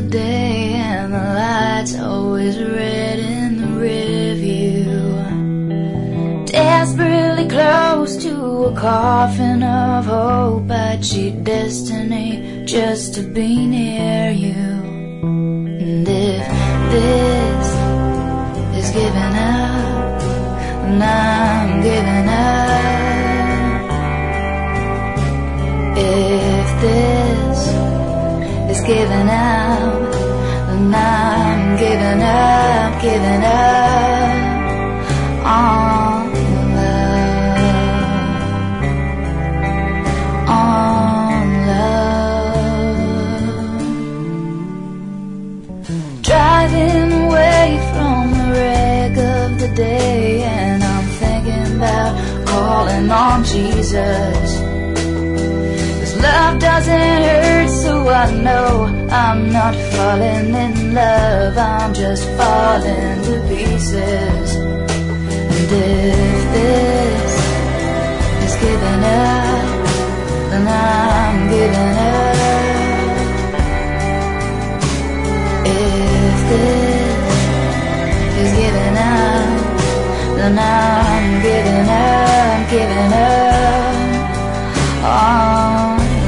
day and the light's always red in the rearview. Desperately close to a coffin of hope, I'd cheat destiny just to be near you. And if this is giving up, then I'm giving up. If this is giving up, then I'm giving up, giving up on love, on love. Driving away from the wreck of the day, and I'm thinking about calling on Jesus. Love doesn't hurt, so I know I'm not falling in love, I'm just falling to pieces. And if this is giving up, then I'm giving up. If this is giving up, then I'm giving up, giving up on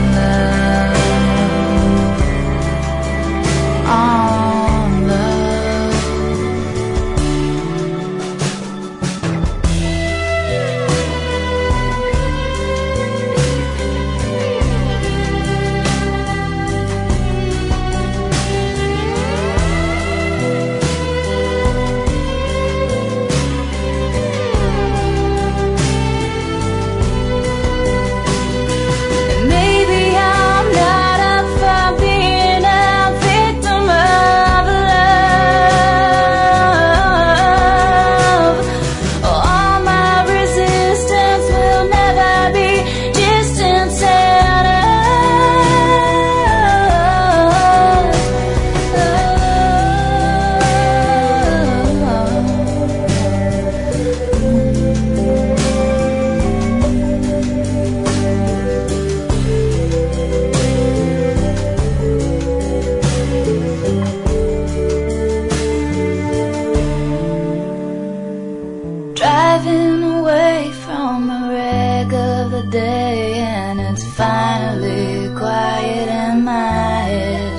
driving away from the wreck of the day, and it's finally quiet in my head.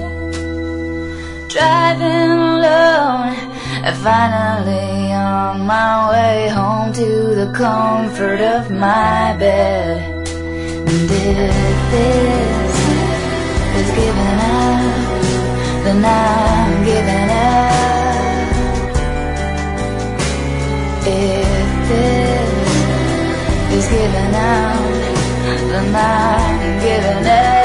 Driving alone, and finally on my way home to the comfort of my bed. And if this is giving up, then I'm giving up. If this is giving out, then I'm giving up.